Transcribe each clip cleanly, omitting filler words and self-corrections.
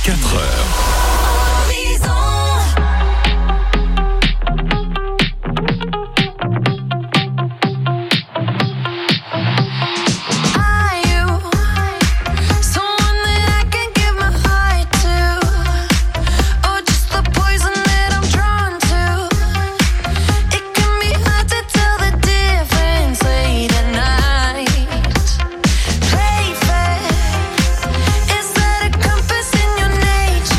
4 heures. Is that a compass in your nature?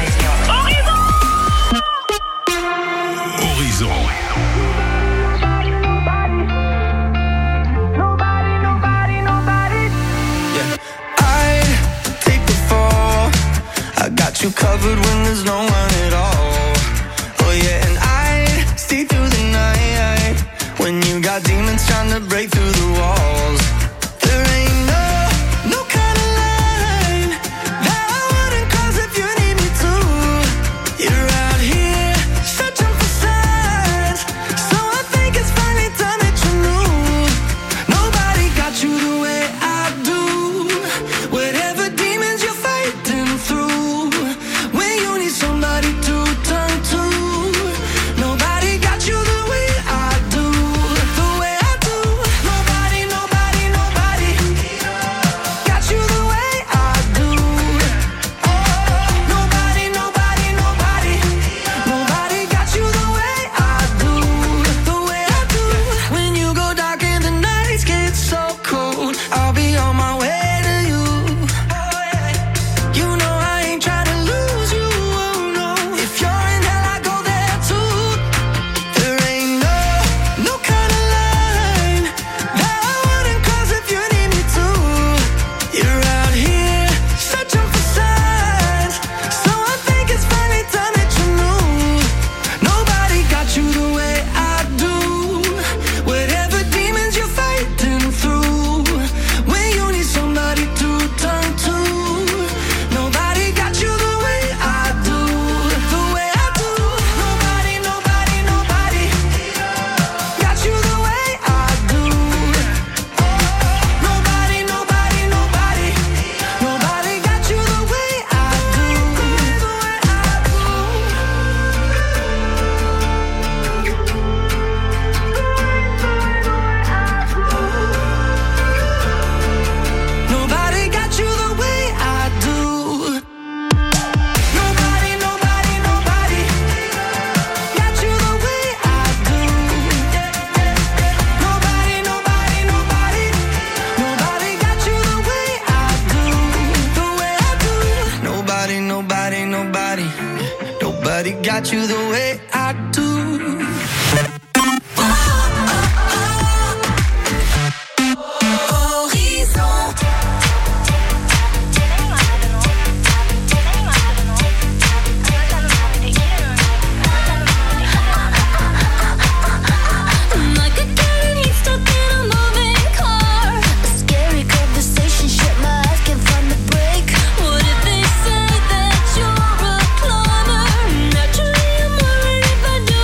You covered when there's no one at all. Oh yeah, and I'd stay through the night when you got demons trying to break through the walls. There ain't no kind of line that I wouldn't cross if you need me to. You're out here searching for signs, so I think it's finally time that you knew. Nobody got you the way I do. Whatever demons you're fighting through, somebody to turn to. Nobody got you the way I do, the way I do. Nobody got you the way I do. Oh, nobody got you the way I do, the way I do. When you go dark and the nights get so cold, I'll be on my way to you. You know I ain't trying to lose you. If you're in hell, I go there too. There ain't no kind of line that I wouldn't cross if you need me to. You're out here searching for signs, so I think it's finally time that you knew. Nobody got you the way I do. Whatever demons you're fighting through, when you need somebody to turn to. Nobody got you the way I do, the way I do. Nobody got you the way I do. Nobody got you the way I do, the way I do. Nobody got you the way I do. Nobody got you the way I do. Nobody got you the way I do, the way I do. Nobody got you the way I do. Like a gun, he's stuck in a moving car. A scary conversation, shut my eyes, can't find the break. What if they say that you're a cloner? Naturally, I'm worried if I do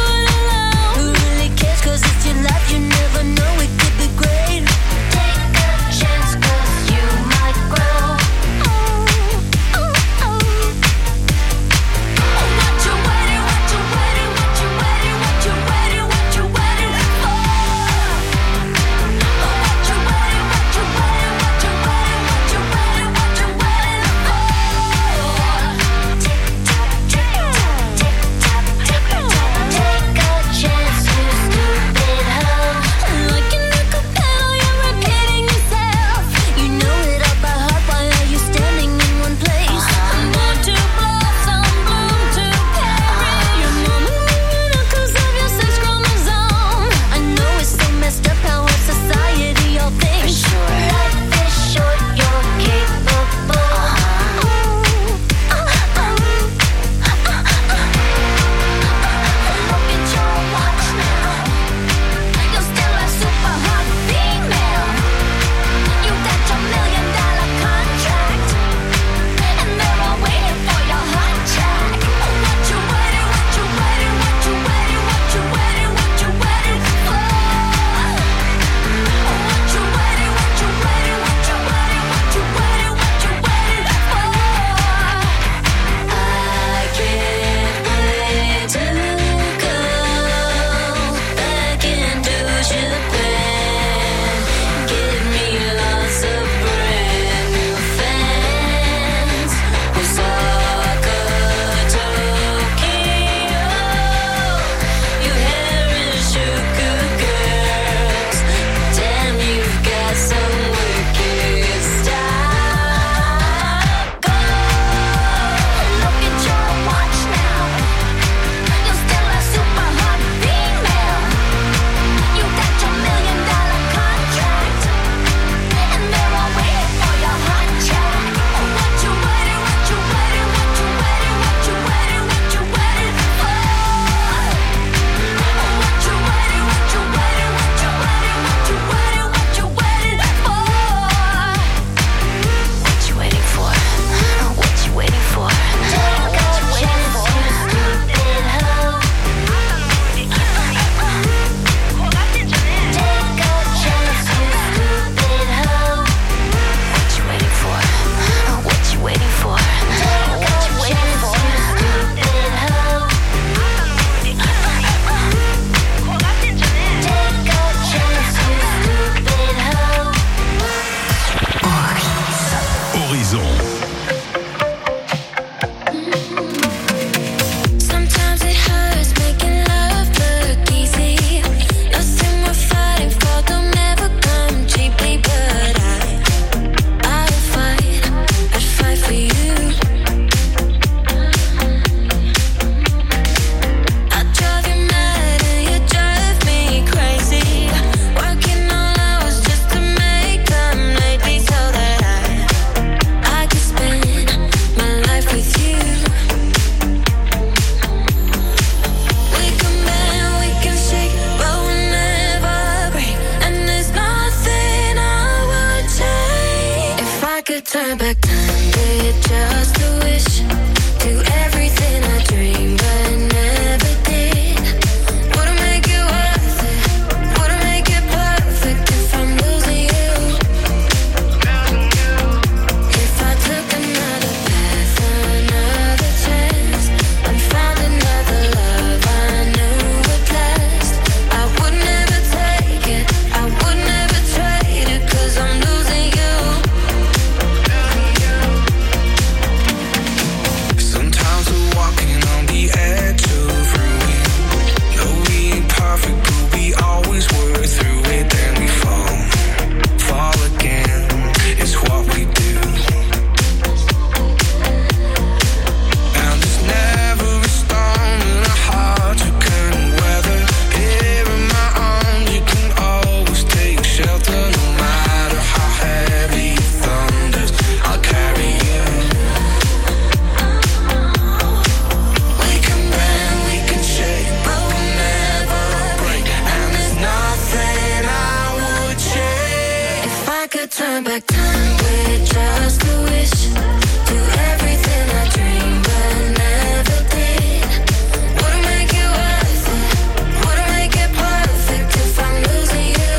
turn back time with just a wish. Do everything I dreamed but never did. Wouldn't make it worth it. Wouldn't make it perfect if I'm losing you.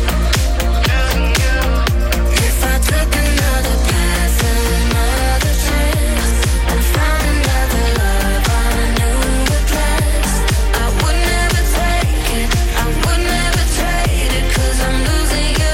If I took another path, another chance, and found another love I knew would last, I would never take it. I would never trade it, 'cause I'm losing you.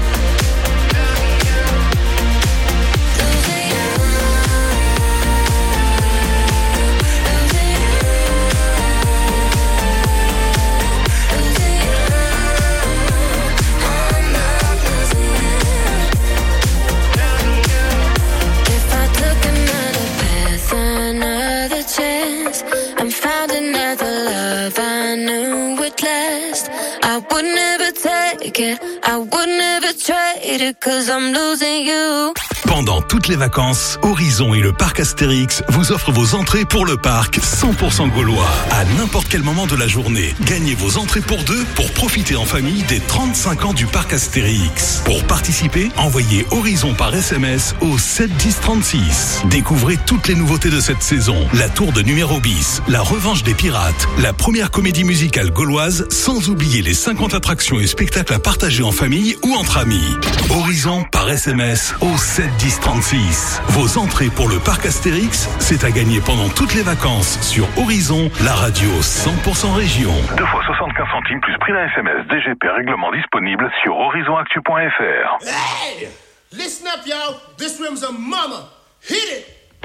And found another love I knew would last, I would never take it, I would never trade it, 'cause I'm losing you. Pendant toutes les vacances, Horizon et le parc Astérix vous offrent vos entrées pour le parc 100% gaulois. À n'importe quel moment de la journée, gagnez vos entrées pour deux pour profiter en famille des 35 ans du parc Astérix. Pour participer, envoyez Horizon par SMS au 7 10 36. Découvrez toutes les nouveautés de cette saison. La tour de numéro bis, la revanche des pirates, la première comédie musicale gauloise, sans oublier les 50 attractions et spectacles à partager en famille ou entre amis. Horizon par SMS au 7 10 36. Vos entrées pour le parc Astérix, c'est à gagner pendant toutes les vacances sur Horizon, la radio 100% région. 2 fois 75 centimes plus prix d'un SMS DGP règlement disponible sur horizonactu.fr. Hey! Listen up, y'all. This room's a mama. Hit it!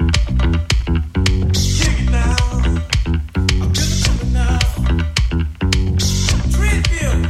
Shake it now. I'll give it to me now. Tribute.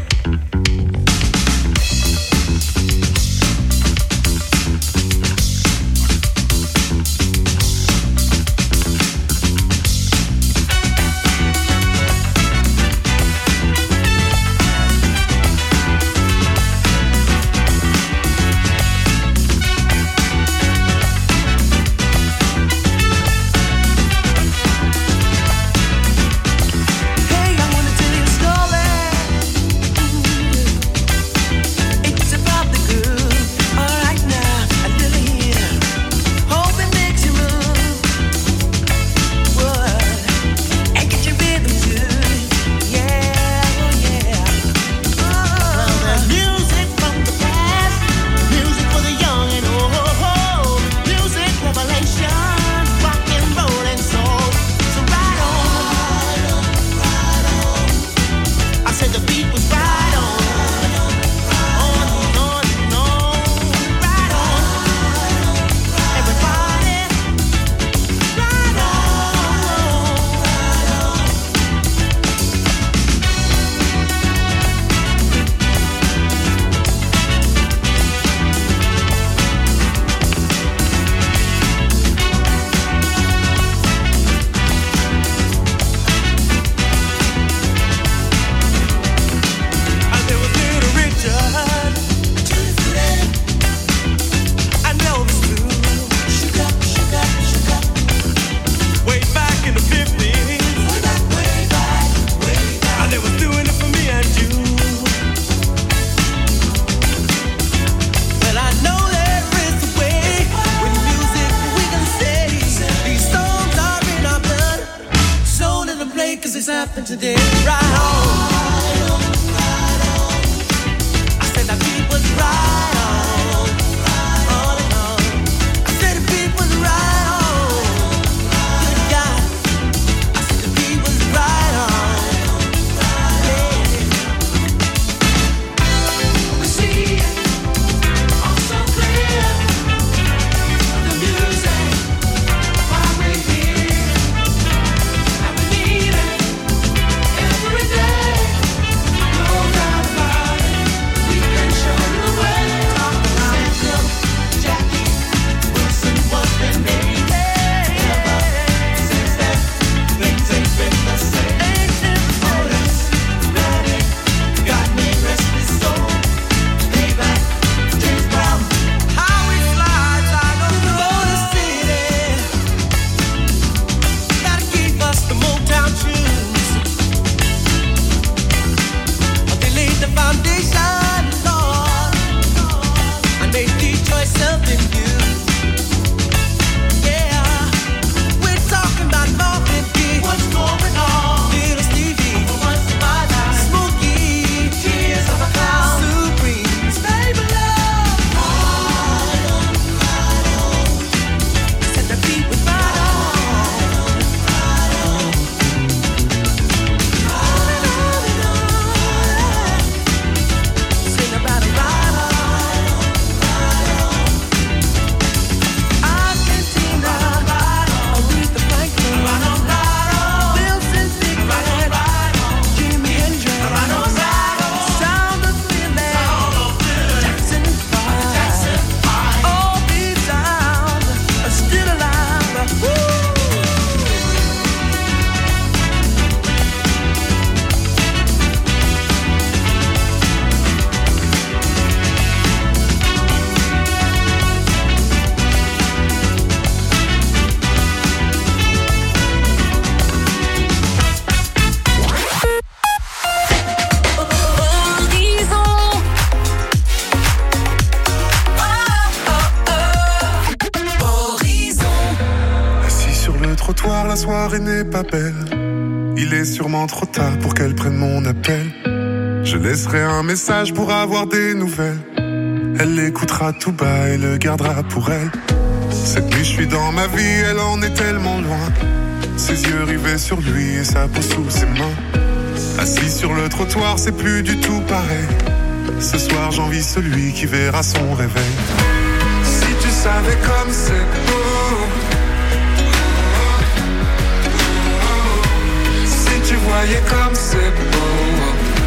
Today, right on. I said that beat was right on, on and on. I said the beat was right on. Good God, I said the beat was right on. Yeah. We see it all so clear. The music, why we're here, and we need it every day. soirée n'est pas belle. Il est sûrement trop tard pour qu'elle prenne mon appel. Je laisserai un message pour avoir des nouvelles. Elle l'écoutera tout bas et le gardera pour elle. Cette nuit je suis dans ma vie, elle en est tellement loin. Ses yeux rivés sur lui et sa peau sous ses mains. Assis sur le trottoir, c'est plus du tout pareil. Ce soir j'envie celui qui verra son réveil. Si tu savais comme c'est beau, si tu voyais comme c'est beau.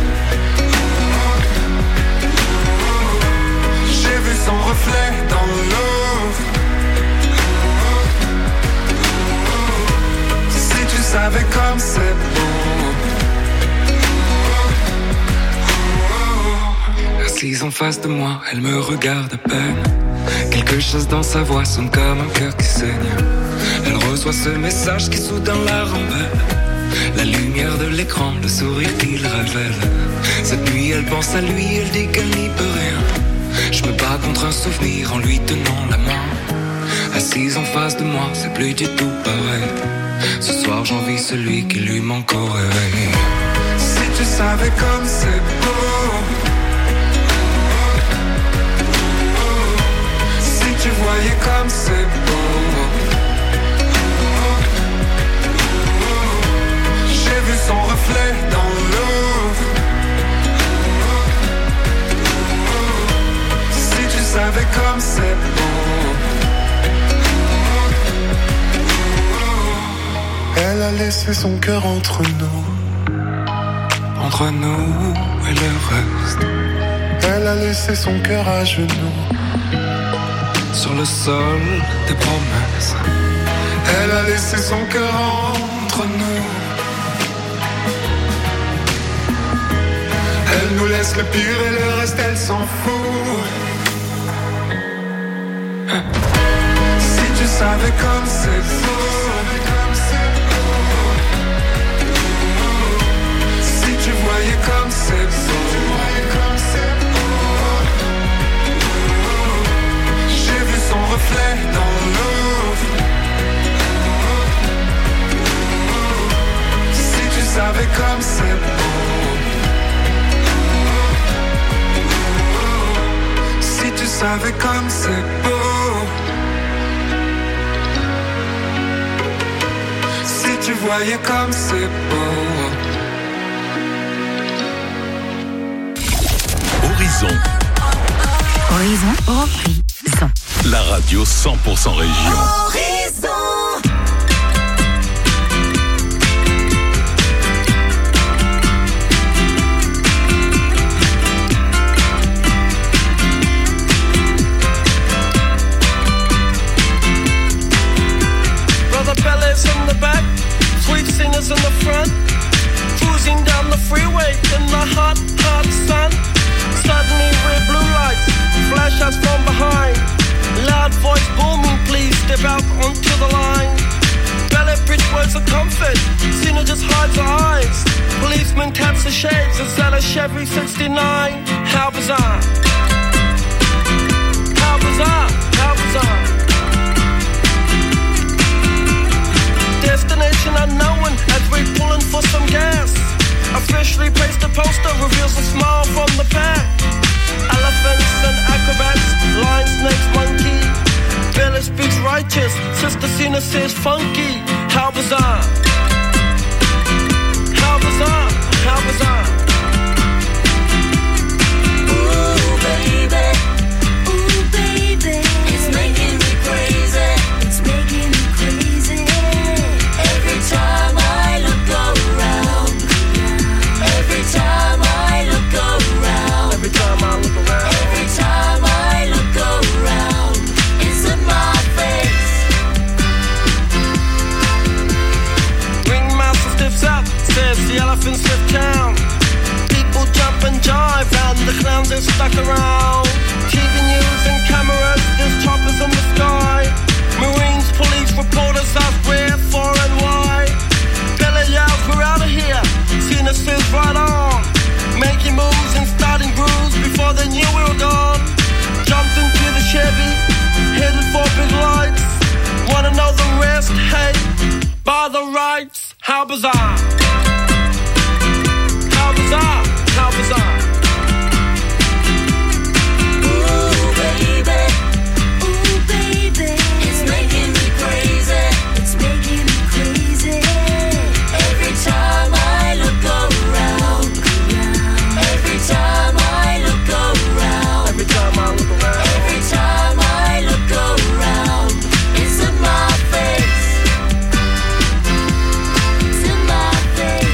J'ai vu son reflet dans l'eau. Si tu savais comme c'est beau. Assise en face de moi, elle me regarde à peine. Quelque chose dans sa voix sonne comme un cœur qui saigne. Elle reçoit ce message qui soudain la rembelle. La lumière de l'écran, le sourire qu'il révèle. Cette nuit elle pense à lui, elle dit qu'elle n'y peut rien. Je me bats contre un souvenir en lui tenant la main. Assise en face de moi, c'est plus du tout pareil. Ce soir j'envie celui qui lui manque au réveil. Si tu savais comme c'est beau. Si tu voyais comme c'est beau. J'ai vu son reflet dans l'eau. Si tu savais comme c'est beau. Elle a laissé son cœur entre nous. Entre nous et le reste. Elle a laissé son cœur à genoux. Sur le sol des promesses. Elle a laissé son cœur entre nous. Elle nous laisse le pire et le reste elle s'en fout. Si tu savais comme c'est beau. Si tu voyais comme c'est beau. J'ai vu son reflet dans l'eau. Si tu savais comme c'est beau. Si tu savais comme c'est beau. Si tu voyais comme c'est beau. Horizon. Horizon repris. La radio 100% région. Brother Bella's in the back, sweet singers in the front, cruising down the freeway in the hot, hot sun. Suddenly red blue lights flash us from behind. Loud voice booming, please step out onto the line. Ballet bridge words of comfort, Cena just hides her eyes. Policeman taps the shades, is that a Chevy 69? How bizarre. How bizarre, how bizarre. Destination unknown as we're pulling for some gas. Officially placed a poster, reveals a smile from the pack. Elephants and acrobats, lion, snakes, monkey. Bella speaks righteous, Sister Cena says funky. How bizarre. How bizarre, how bizarre. Ooh, baby. Ooh, baby. It's making me crazy. It's making me crazy. Every time I look around. Every time I look around. Every time I look around. Every time I look around. It's in my face. Ringmaster stiffs up, says the elephants lift town. People jump and jive and the clowns are stuck around. TV news and cameras, there's choppers in the sky. Marines, police, reporters ask where, for and why. Bella yells, we're out of here. Cena says right on. Making moves and starting grooves before they knew we were gone. Jumped into the Chevy, headed for big lights. Wanna know the rest? Hey, by the rights. How bizarre. How bizarre. How bizarre. Ooh, baby. Ooh, baby. It's making me crazy. It's making me crazy. Every time I look around. Every time I look around. Every time I look around. Every time I look around. It's in my face. It's in my face.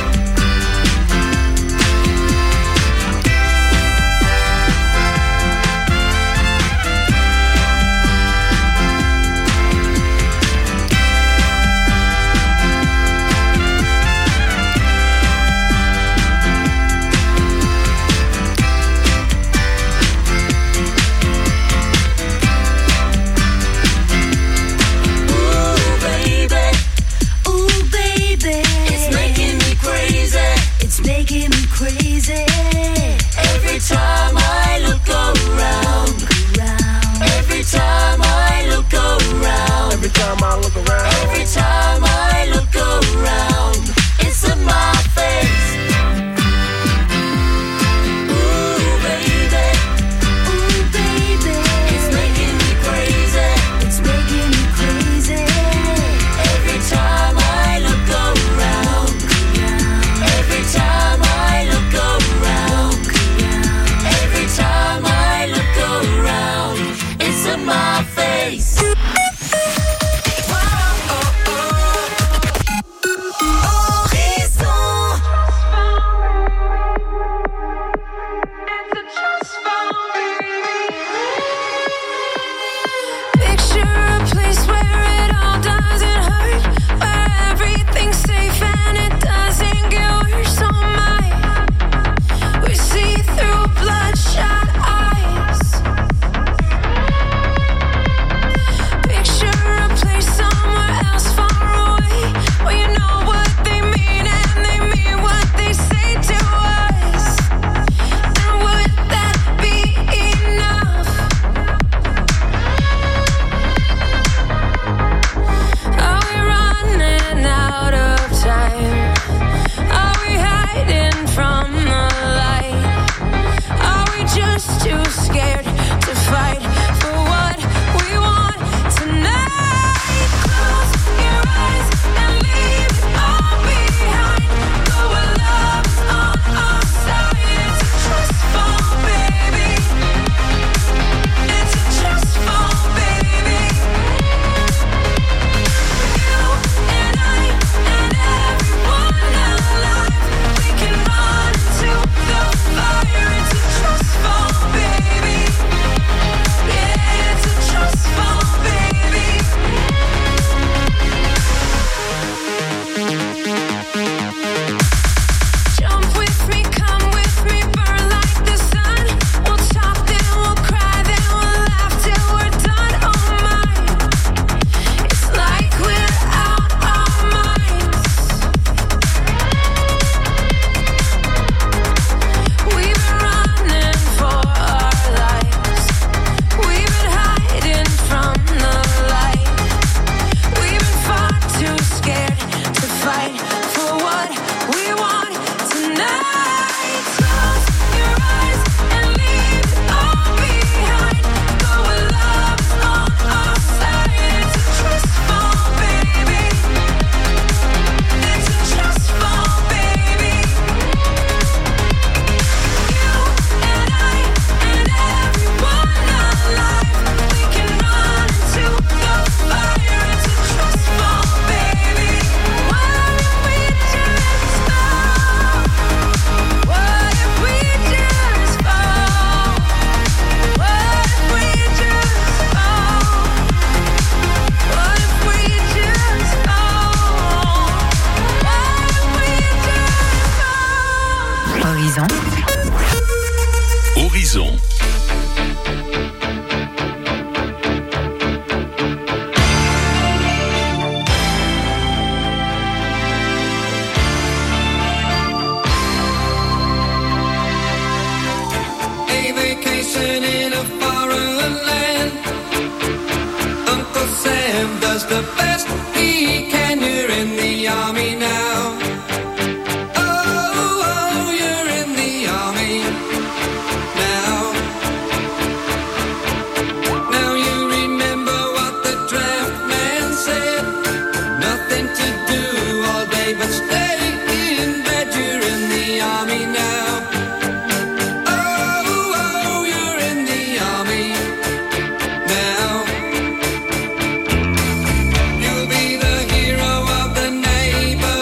Ooh, baby. Ooh, baby. It's making me crazy. It's making me crazy. Every time I look around. Every time I look around. Every time I look around. Every time I look around. It's in my face. Ooh, baby. Ooh, baby. It's making me crazy. It's making me crazy. Every time I look around. Every time I look around. Every time I look around. It's in my face. Picture a place where it all doesn't hurt, where everything's safe and it doesn't get worse. Oh my, we see through bloodshot eyes. Picture a place somewhere else far away, where you know what they mean and they mean what they say to us. And would that be enough? Are we running out of time? Are we hiding from the light? Are we just too scared to fight for what we want tonight? Close your eyes and leave it all behind. Go where love's on our side. It's a trust fall, baby. It's a trust fall, baby. You and I and everyone alive, we can run into the fire. It's a trust fall, baby. Yeah, it's a trust fall, baby. Jump with me, come with me, burn like the sun. We'll talk, then we'll cry, then we'll laugh till we're done. Oh my, it's like we're out our minds. We've been running for our lives. We've been hiding from the light. We've been far too scared to fight for what we want tonight. Close your eyes and leave it all behind. Go where love's on our side. It's a trust fall, baby. It's a trust fall, baby. You and I and everyone alive, we can run into the fire. It's a trust fall, baby. What if we just fall? What if we just fall? What if we just fall? What if we just fall? What if we just fall? Horizon. Horizon. A vacation in a foreign land. Uncle Sam does the best he can here in the army now. Oh, you're in the army now. Now you remember what the draft man said. Nothing to do all day but stay in bed. You're in the army now. Oh, you're in the army now. You'll be the hero of the neighborhood.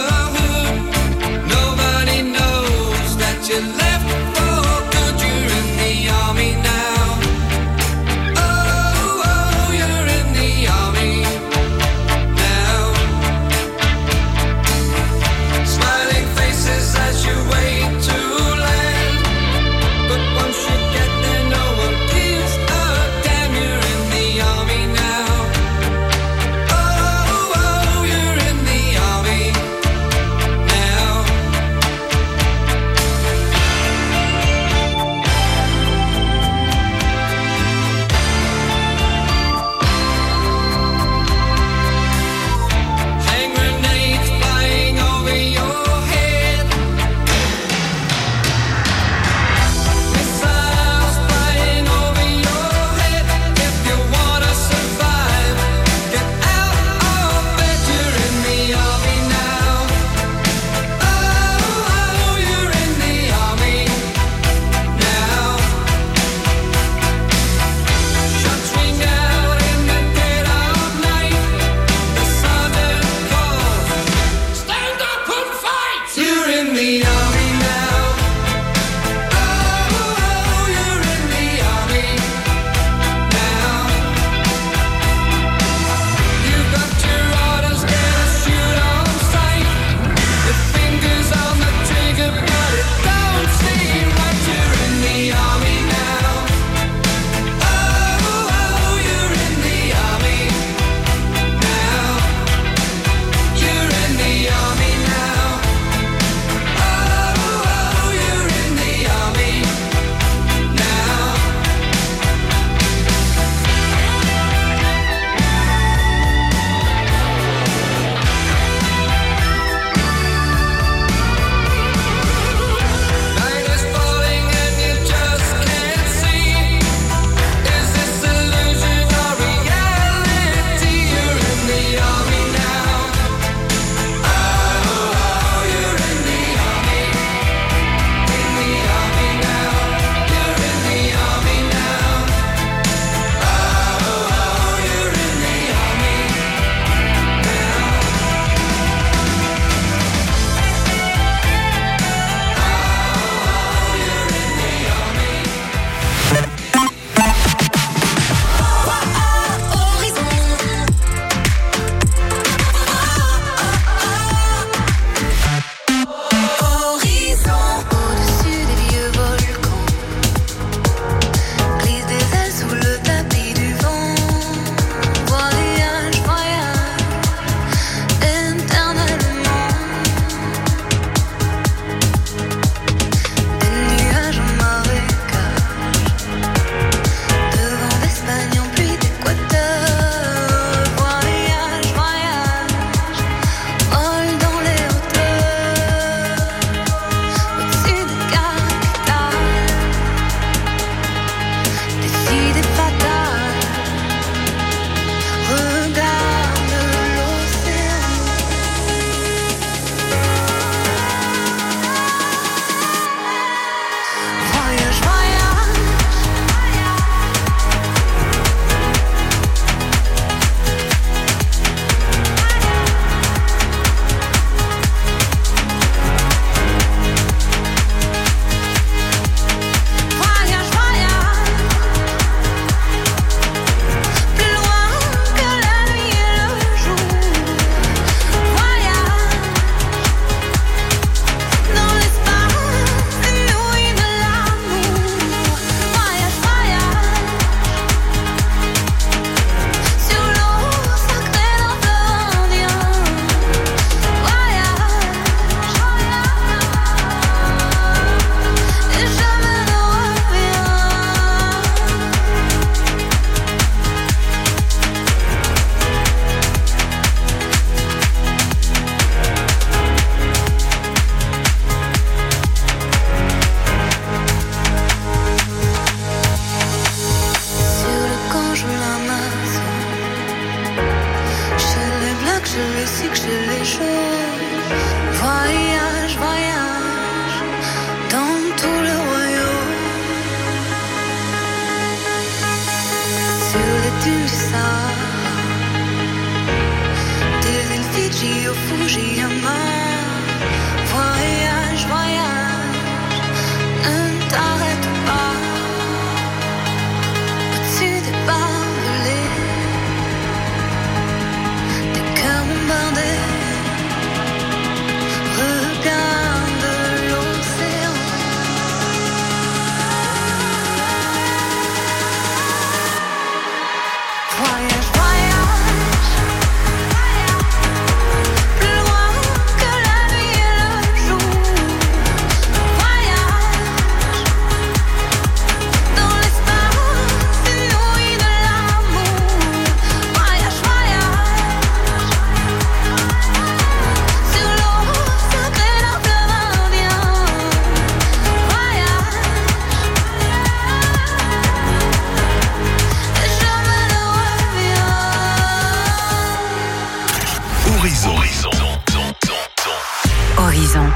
Horizon.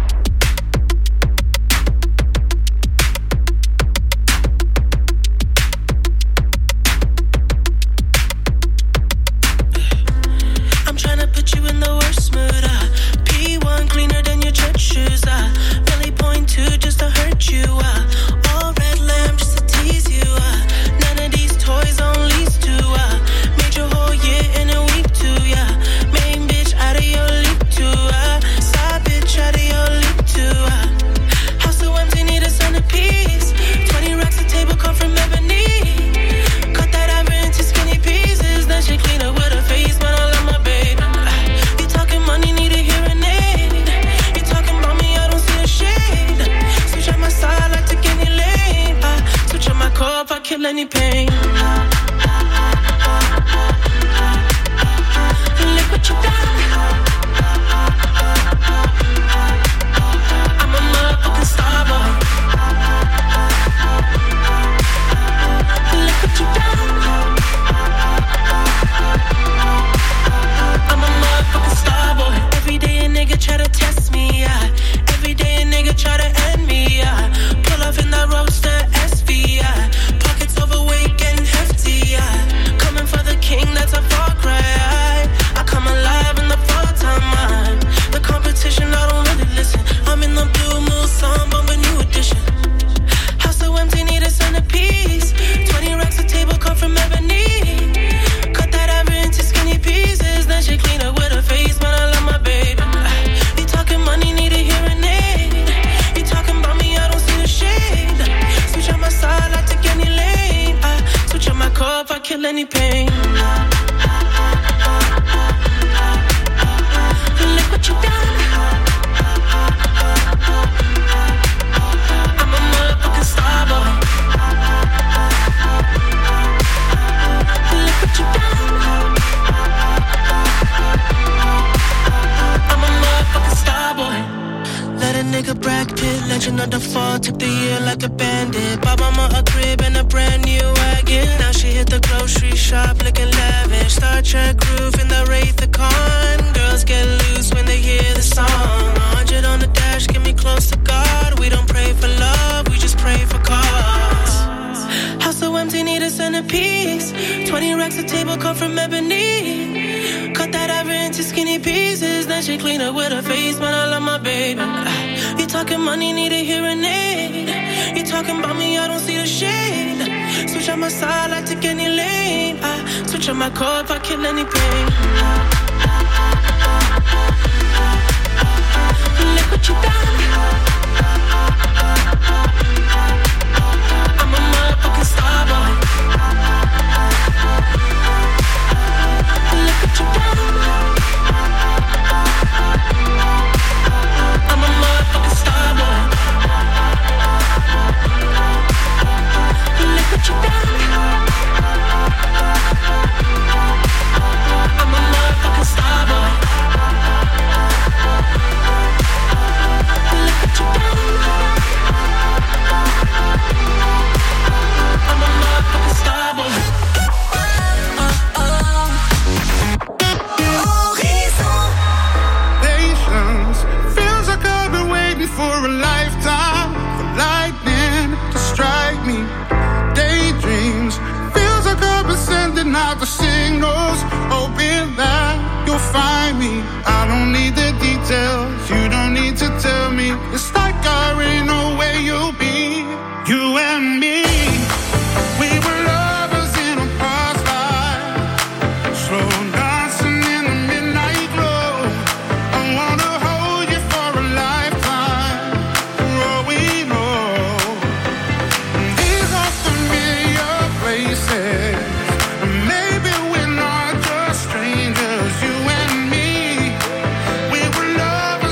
I'm tryna put you in the worst mood. P1 cleaner than your church shoes. Belly point 2 just to hurt you. All red lamb just to tease you. None of these toys on lease to. Made your whole year in a week too. Main bitch out of your league too. Side bitch out of your league too. House so empty, need a centerpiece. 20 racks a table come from ebony. Cut that ever into skinny pieces. Then she clean up with her face, man, I love my baby. You talking money, need a hearing aid. You talking about me, I don't see a shade. Switch on my side, I take any lane. Switch on my core if I kill any pain. Look what you done. I'm a motherfucking star boy. Look what you done. I'm a motherfucking star boy. Every day a nigga try to test me, yeah. Every day a nigga try to end me, yeah. Pull up in that roadster SV, yeah. Pockets overweight, getting hefty, yeah. Coming for the king, that's a far cry. I come alive in the fall time. The competition, I don't really listen. I'm in the blue moon song, but a new edition. House so empty, need a centerpiece. 20 racks a table come from ebony. Cut that ever into skinny pieces. Then she clean up with her face, man, I love my baby. You talking money, need a hearing aid. You talking about me, I don't see the shade. Switch on my side, I take any lane. Switch on my core if I kill any pain. Look what you done. I'm a motherfucking star boy. Look what you done. I'm a motherfucking star boy. Let a nigga Brad Pitt, legend of the fall, took the year like a bandit. Bought mama a crib and a brand new wagon. Now she hit the grocery shop looking lavish. Star Trek roof in the Wraith the Con. Girls get loose when they hear the song. 100 on the dash, get me close to God. We don't pray for love, we just pray for cause. House so empty, need a centerpiece. 20 racks a table come from ebony. Cut that ever into skinny pieces. Then she clean up with her face, man, I love my baby. You talking money, need a hearing aid. You talking about me, I don't see the shade. Switch on my side, I take any lane. Switch on my core if I kill any pain. Look what you done. I'm a motherfucking star boy. Look what you done. I'm a motherfucking star boy. Look what you done. I'm a motherfucking star boy. Look what you done. I'm a motherfucking star boy. Patience feels like I've been waiting for a lifetime for lightning to strike me. Daydreams feels like I've been sending out the signals, hoping that you'll find me. I don't need the details, you don't need to tell me. It's like I already know where you'll be. You and me, we were lovers in a past life, slow dancing in the midnight glow. I wanna hold you for a lifetime, for all we know. These are familiar places, and maybe we're not just strangers. You and me, we were lovers.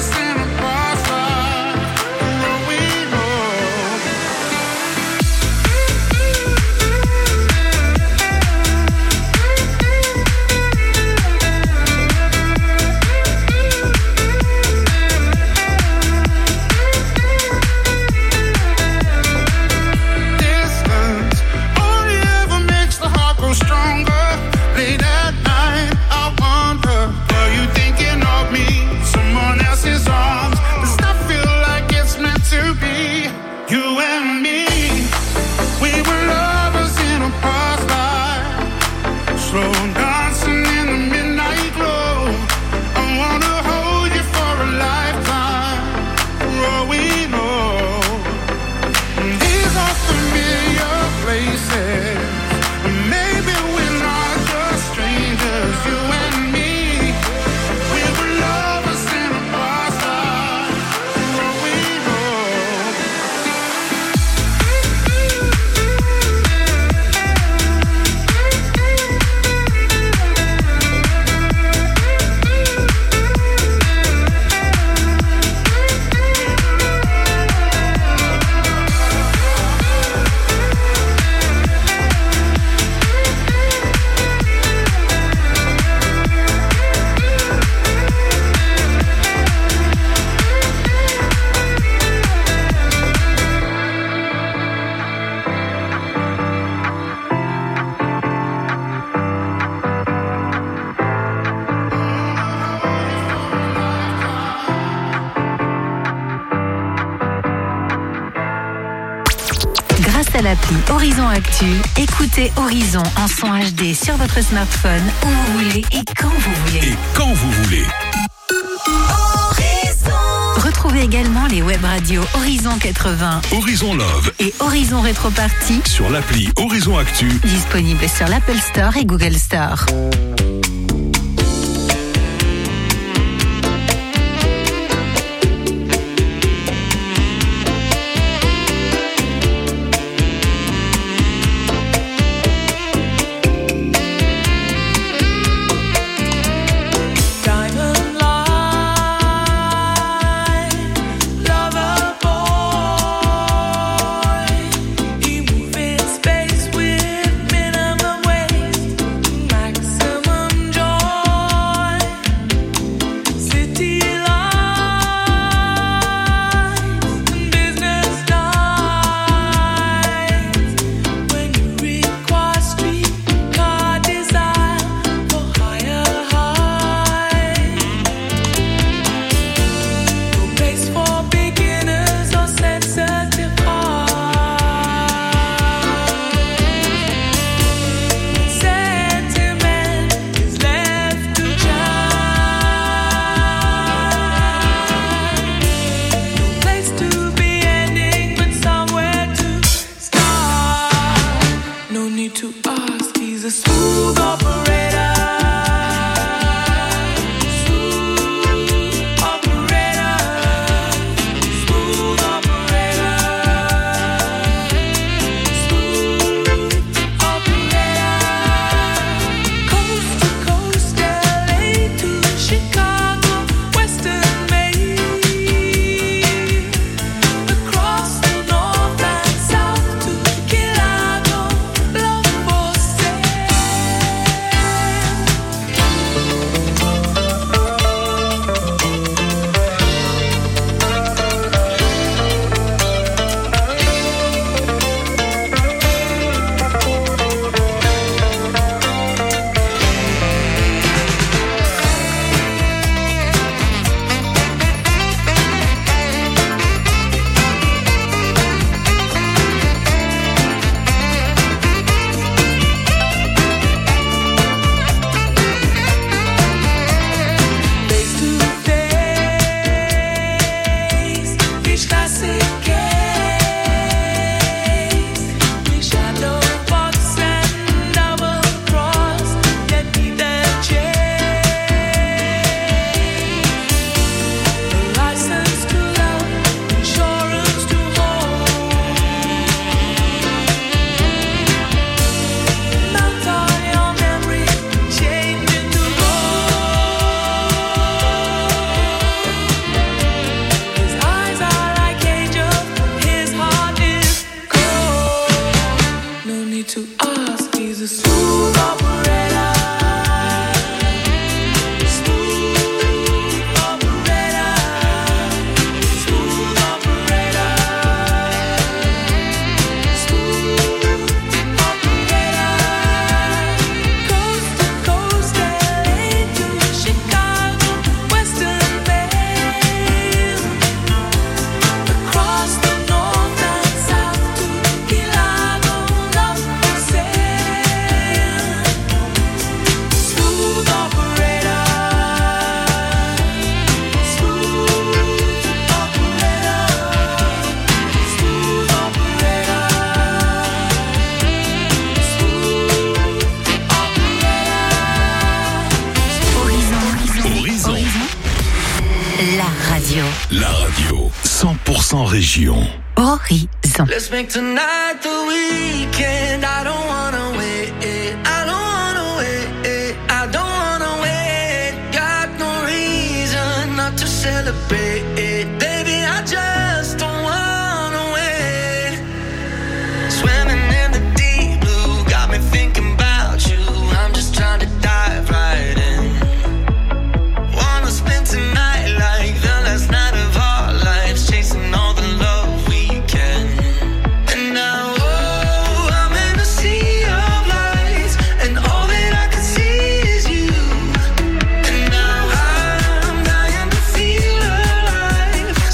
à l'appli Horizon Actu. Écoutez Horizon en son HD sur votre smartphone, où vous voulez et quand vous voulez. Et quand vous voulez. Retrouvez également les web radios Horizon 80, Horizon Love et Horizon Rétro Party sur l'appli Horizon Actu, disponibles sur l'Apple Store et Google Store. La radio 100% région. Horizon. Let's make tonight the weekend. I don't wanna wait. I don't wanna wait. I don't wanna wait. Got no reason not to celebrate. Baby, I just don't wanna wait. Swimming in the deep blue got me thinking about you. I'm just trying to dive right in. Wanna spend tonight like the last night of our lives, chasing all the love we can. And now, oh, I'm in a sea of lights, and all that I can see is you. And now I'm dying to feel alive.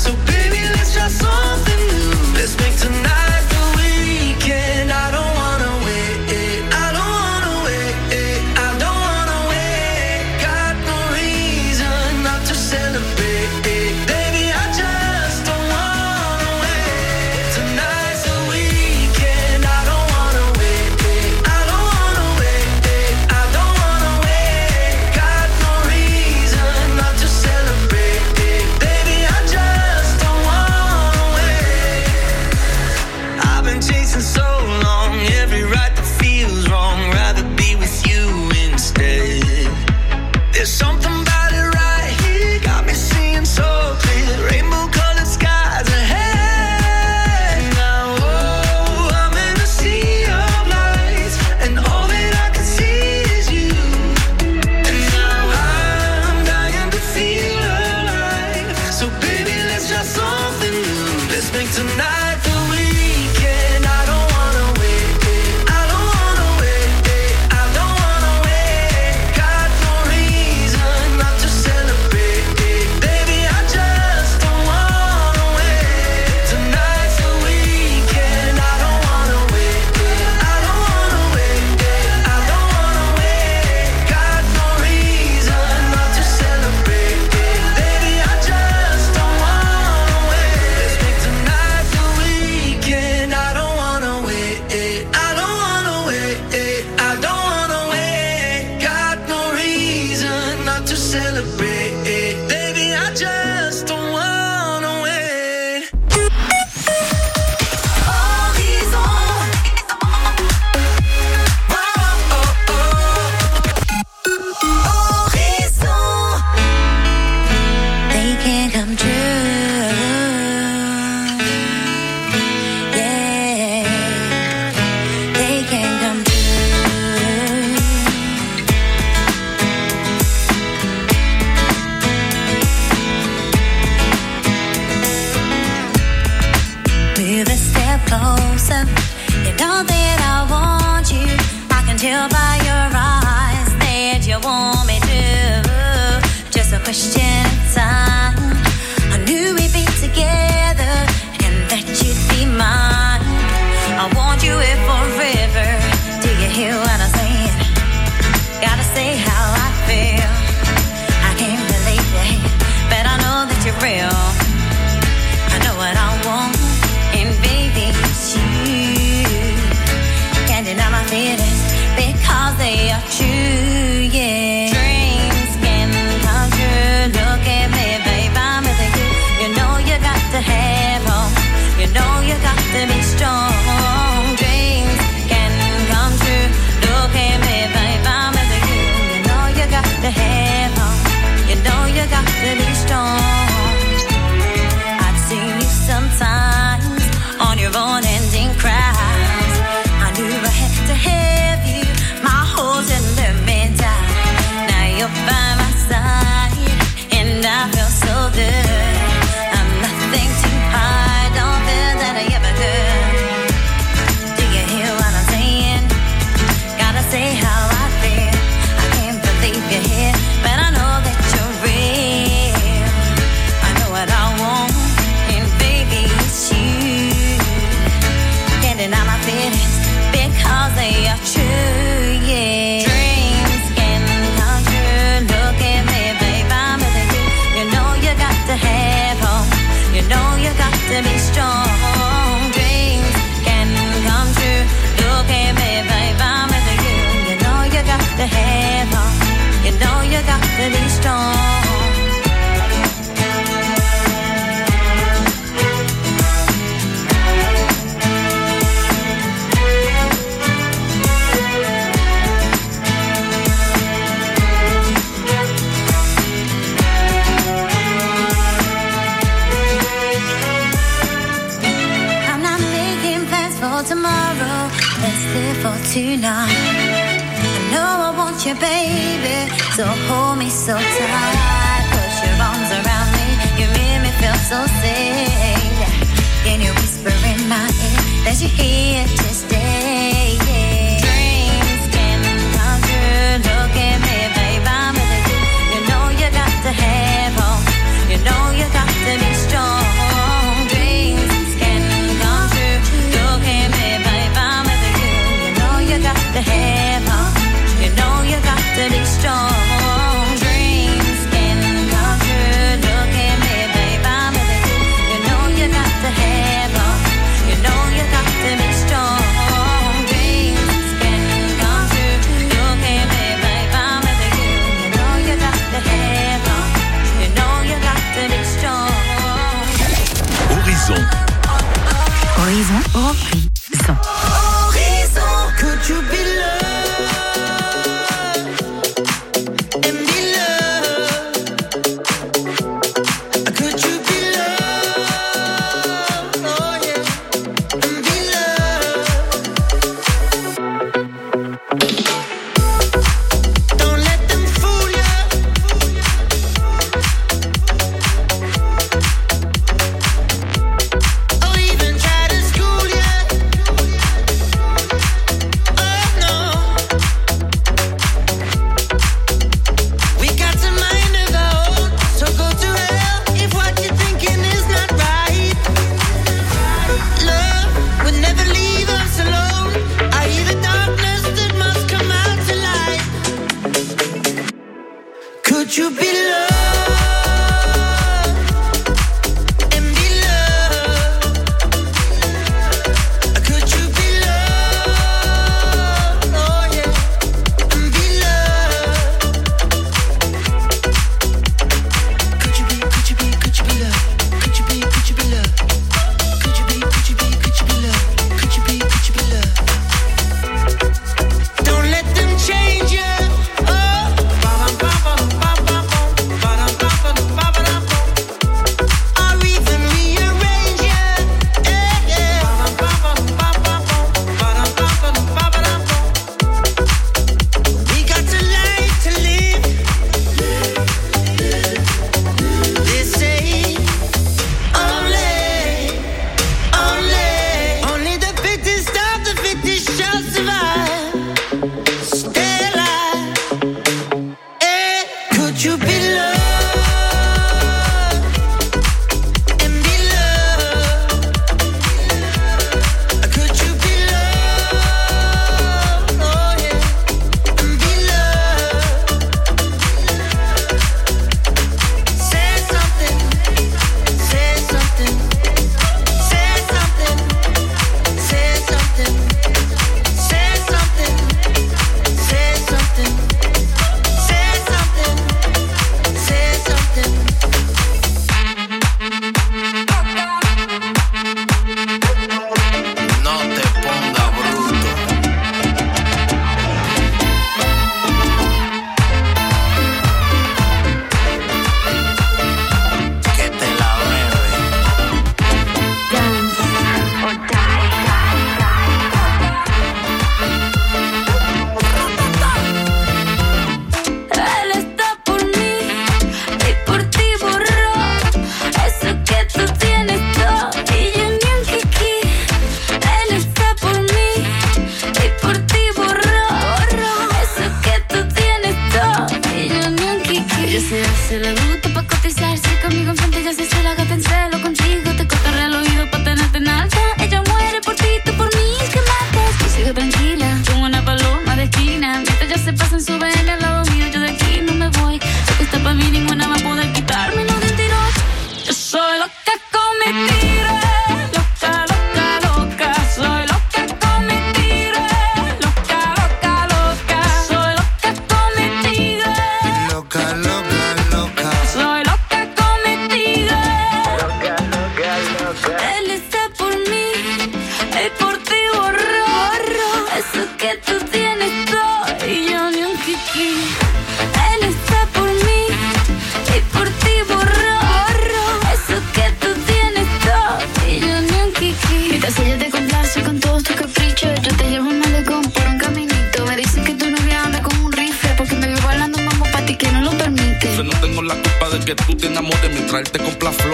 question of time. I knew we'd be together and that you'd be mine. I want you here forever. Do you hear what I'm saying? Gotta say how I feel. I can't believe it, but I know that you're real. I know what I want, and baby, it's you. Can't deny my feelings because they are true, yeah. Dreams can come true. Look at me, babe, I'm with you. You know you got to have hope. You know you got to be strong. Dreams can come true. Look at me, babe, I'm with you. You know you got to have hope. You know you got to be strong. I've seen you sometimes on your own ending crowds. I knew I had to have you. My holes in the middle. Now you're by my side, and I feel so good. I'm nothing too hard, don't feel that I ever could. Do you hear what I'm saying? Gotta say how I feel. I can't believe you're here, but I know that you're real. I know what I want, and baby, it's you. Can't deny my feelings because they are true, yeah. Dreams can come true. Look at me, babe, I'm with you. You know you got to have hope. You know you got to be strong. Dreams can come true. Look at me, babe, I'm with you. You know you got to have hope. You know you got to be strong. I'm not making plans for tomorrow. Let's live for tonight. I know I want you, baby, so hold me so tight. Put your arms around me, you make me feel so safe. Can you whisper in my ear that you're here to stay? Yeah. Dreams can come true. Look at me, babe, I'm with you. You know you got to have hope. You know you got to be strong. Dreams can come true. Look at me, babe, I'm with you. You know you got to have hope. You know you got to be strong. Dreams can come true. Look at me, babe, I'm with you. You know you got to have hope. You know you got to be strong.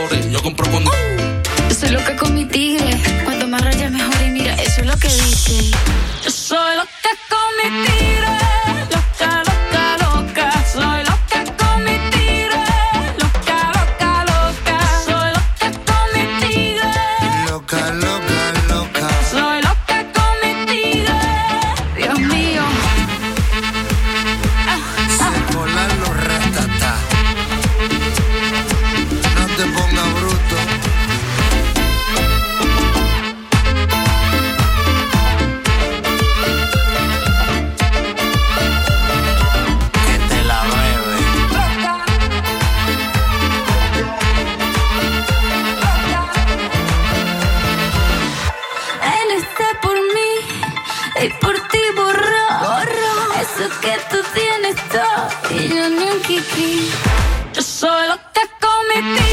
flores, yo compro con... Yo soy loca con mi tigre, cuanto más rayas mejor y mira, eso es lo que dicen. Yo soy loca con mi tigre, loca, loca, loca. Soy loca con mi tigre, loca, loca, loca. Soy loca con mi tigre, loca, loca, loca. Soy loca con mi tigre, Dios mío. Se colan los ratatá. No te pongas bruto. Y por ti borró eso que tú tienes todo y yo ni un kiki. Yo soy loca con mi tía.